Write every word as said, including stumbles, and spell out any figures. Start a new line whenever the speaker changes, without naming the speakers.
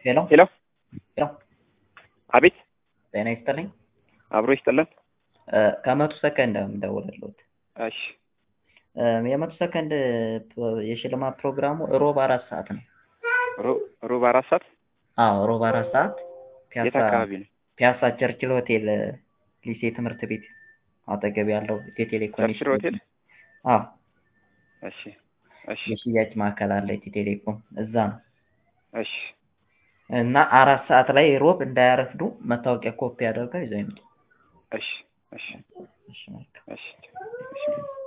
ሄሎ
ሄሎ
ሄሎ
አቤት
ጤና ይስጥልኝ።
አብሮ ይስጥልን።
እ ከመቶ ሰከንድ ነው የምደውልልዎት።
እሺ
እ የመቶ ሰከንድ ፕ- የሽልማት ፕሮግራሙ ሮብ አራት ሰዓት ነው።
ሮ- ሮብ አራት ሰዓት
አዎ ሮብ አራት ሰዓት
የት
ፒያሳ
አካባቢ ነው?
ፒያሳ ቸርችል ሆቴል እ ሊሴ ትምህርት ቤት አጠገብ ያለው ኢትዮ ቴሌኮም
ቸርችል ሆቴል።
አዎ
እሺ እሺ
የሽያጭ ማዕከል አለ ኢትዮ ቴሌኮም እዛ ነው።
እሺ
እና አራት ሰዓት ላይ ሮብ እንዳያረፍዱ መታወቂያ ኮፒ አድርገው ይዘው ይምጡ።
እሺ እሺ
እሺ መልካም።
እሺ እሺ